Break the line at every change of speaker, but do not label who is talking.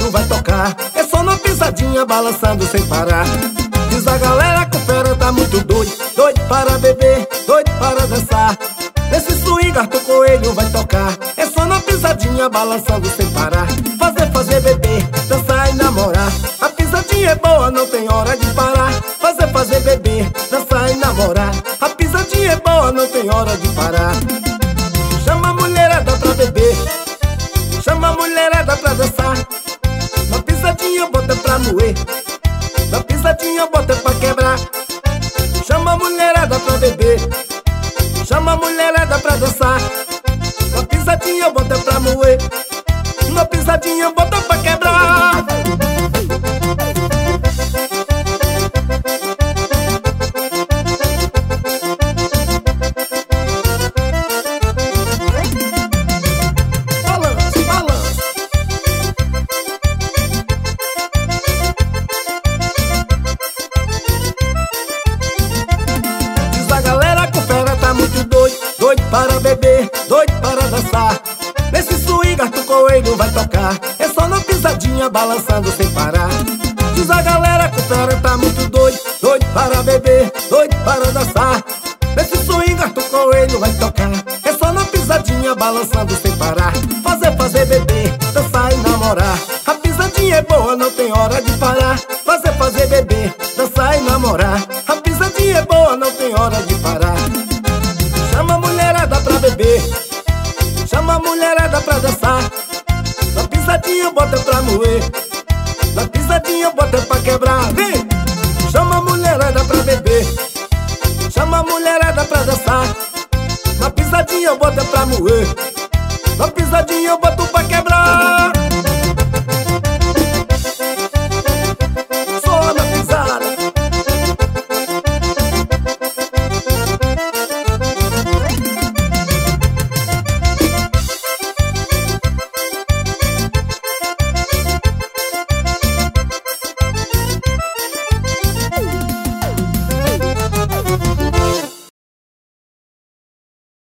coelho vai tocar. É só na pisadinha balançando sem parar. Diz a galera que o fera tá muito doido, doido para beber, doido para dançar. Nesse swing Arthur Coelho vai tocar. É só na pisadinha balançando sem parar. Fazer, beber, dançar e namorar. A pisadinha é boa, não tem hora de parar. Fazer, beber, dançar e namorar. A pisadinha é boa, não tem hora de parar. Chama a mulherada pra beber, chama a mulherada pra dançar. Na pisadinha bota pra moer, na pisadinha bota pra quebrar. Chama a mulherada pra beber, chama a mulherada pra dançar. Na pisadinha bota pra moer, na pisadinha bota pra quebrar. Balança, balança. Diz a galera que o fera tá muito doido, doido para beber, doido para dançar. Nesse swing Arthur Coelho vai tocar. É só na pisadinha balançando sem parar. Diz a galera que o fera tá muito doido, doido para beber, doido para dançar. Nesse swing Arthur Coelho vai tocar. É só na pisadinha balançando sem parar. Fazer, beber, dançar e namorar. A pisadinha é boa, não tem hora de parar. Fazer, beber, dançar e namorar. A pisadinha é boa, não tem hora de parar. Chama a mulherada pra beber, chama a mulherada pra dançar. Na pisadinha bota pra moer, na pisadinha bota pra quebrar. Vem! Chama a mulherada pra beber, chama a mulherada pra dançar. Na pisadinha bota pra moer,